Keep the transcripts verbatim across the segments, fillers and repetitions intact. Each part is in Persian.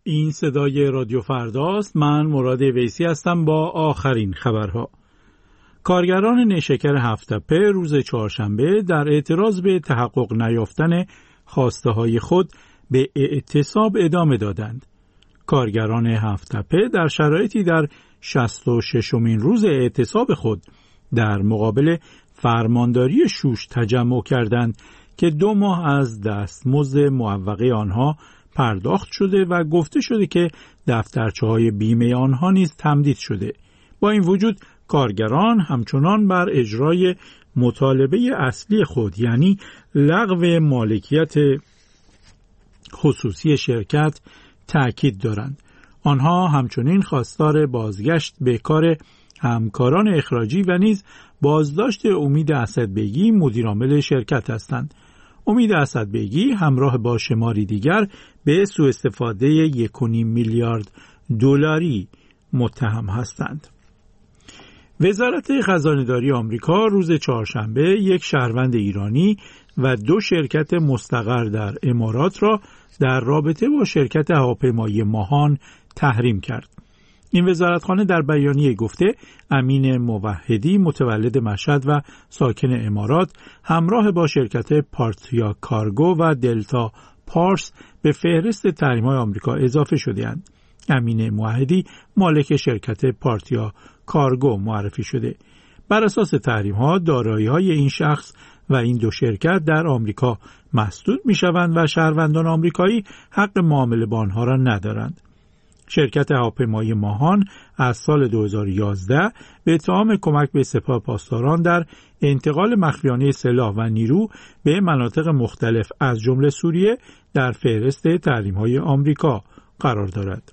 این صدای رادیو فرداست. من مراد ویسی هستم با آخرین خبرها. کارگران نیشکر هفت‌تپه روز چهارشنبه در اعتراض به تحقق نیافتن خواسته های خود به اعتصاب ادامه دادند. کارگران هفت‌تپه در شرایطی در شصت و ششمین روز اعتصاب خود در مقابل فرمانداری شوش تجمع کردند که دو ماه از دستمزد معوقه آنها پرداخت شده و گفته شده که دفترچه‌های بیمه آنها نیز تمدید شده. با این وجود کارگران همچنان بر اجرای مطالبه اصلی خود، یعنی لغو مالکیت خصوصی شرکت، تأکید دارند. آنها همچنین خواستار بازگشت به کار همکاران اخراجی و نیز بازداشت امید اسدبیگی مدیرعامل شرکت هستند. امید اسدبیگی همراه با شماری دیگر به سوء استفاده یک و نیم میلیارد دلاری متهم هستند. وزارت خزانه‌داری آمریکا روز چهارشنبه یک شهروند ایرانی و دو شرکت مستقر در امارات را در رابطه با شرکت هواپیمایی ماهان تحریم کرد. این وزارتخانه در بیانیه گفته امین موحدی متولد مشهد و ساکن امارات همراه با شرکت پارتیا کارگو و دلتا پارس به فهرست تحریم‌های آمریکا اضافه شده‌اند. امین موحدی مالک شرکت پارتیا کارگو معرفی شده. بر اساس تحریم‌ها دارایی‌های این شخص و این دو شرکت در آمریکا مسدود می‌شوند و شهروندان آمریکایی حق معامله با آنها را ندارند. شرکت هواپیمایی ماهان از سال دو هزار و یازده به اتهام کمک به سپاه پاسداران در انتقال مخفیانه سلاح و نیرو به مناطق مختلف از جمله سوریه در فهرست تحریم‌های آمریکا قرار دارد.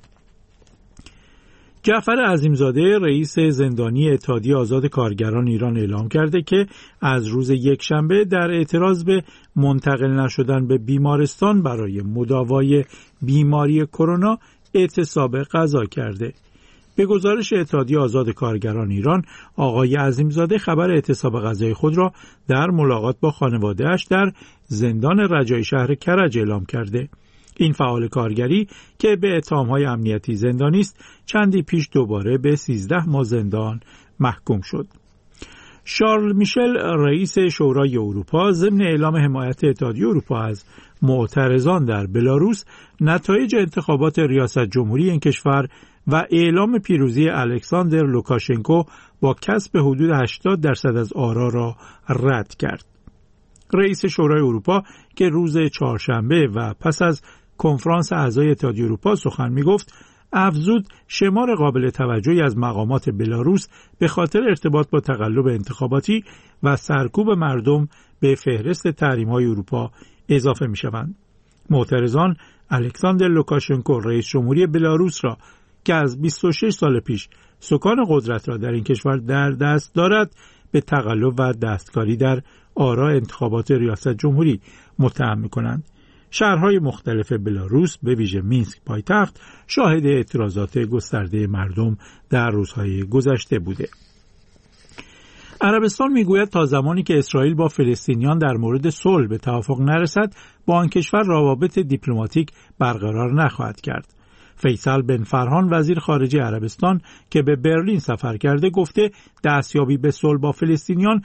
جعفر عظیمزاده رئیس زندانی اتحادیه آزاد کارگران ایران اعلام کرده که از روز یکشنبه در اعتراض به منتقل نشدن به بیمارستان برای مداوای بیماری کرونا اعتصاب غذا کرده. به گزارش اتحادیه آزاد کارگران ایران، آقای عظیمزاده خبر اعتصاب غذای خود را در ملاقات با خانواده‌اش در زندان رجایی شهر کرج اعلام کرده. این فعال کارگری که به اتهام‌های امنیتی زندانی است، چندی پیش دوباره به سیزده ماه زندان محکوم شد. شارل میشل رئیس شورای اروپا ضمن اعلام حمایت اتحادیه اروپا از معترضان در بلاروس، نتایج انتخابات ریاست جمهوری این کشور و اعلام پیروزی الکساندر لوکاشنکو با کسب حدود هشتاد درصد از آرا را رد کرد. رئیس شورای اروپا که روز چهارشنبه و پس از کنفرانس اعضای اتحادیه اروپا سخن می‌گفت، افزود شمار قابل توجهی از مقامات بلاروس به خاطر ارتباط با تقلب انتخاباتی و سرکوب مردم به فهرست تحریم‌های اروپا اضافه می‌شوند. معترضان الکساندر لوکاشنکو رئیس جمهوری بلاروس را که از بیست و شش سال پیش سکان قدرت را در این کشور در دست دارد به تقلب و دستکاری در آرا انتخابات ریاست جمهوری متهم می‌کنند. شهرهای مختلف بلاروس به ویژه مینسک پایتخت شاهد اعتراضات گسترده مردم در روزهای گذشته بوده. عربستان میگوید تا زمانی که اسرائیل با فلسطینیان در مورد صلح به توافق نرسد، با آن کشور روابط دیپلماتیک برقرار نخواهد کرد. فیصل بن فرحان وزیر خارجه عربستان که به برلین سفر کرده گفته دستیابی به صلح با فلسطینیان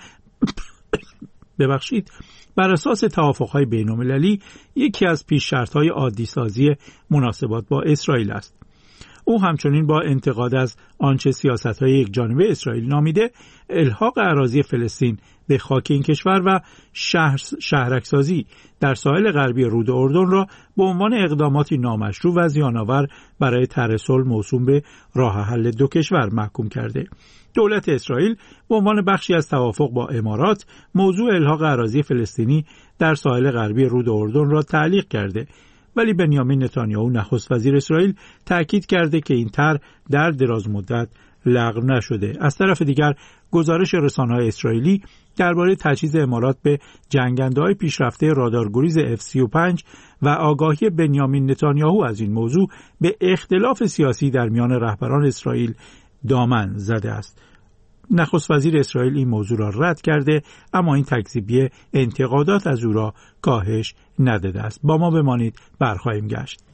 ببخشید بر اساس توافق‌های بین‌المللی یکی از پیش شرط‌های عادی سازی مناسبات با اسرائیل است. او همچنین با انتقاد از آنچه سیاست‌های یکجانبه اسرائیل نامیده الحاق اراضی فلسطین به خاک این کشور و شهر شهرک‌سازی در ساحل غربی رود اردن را به عنوان اقداماتی نامشروع و زیان‌آور برای طرح صلح موسوم به راه حل دو کشور محکوم کرده. دولت اسرائیل به عنوان بخشی از توافق با امارات موضوع الحاق اراضی فلسطینی در ساحل غربی رود اردن را تعلیق کرده، ولی بنیامین نتانیاهو نخست وزیر اسرائیل تأکید کرده که این طرح در دراز مدت لغو نشده. از طرف دیگر گزارش رسانه‌های اسرائیلی درباره تجهیز امارات به جنگنده‌های پیشرفته رادارگریز اف سی و پنج و آگاهی بنیامین نتانیاهو از این موضوع به اختلاف سیاسی در میان رهبران اسرائیل دامن زده است. نخست وزیر اسرائیل این موضوع را رد کرده، اما این تکذیبی انتقادات از او را کاهش نداده است. با ما بمانید، برخواهیم گشت.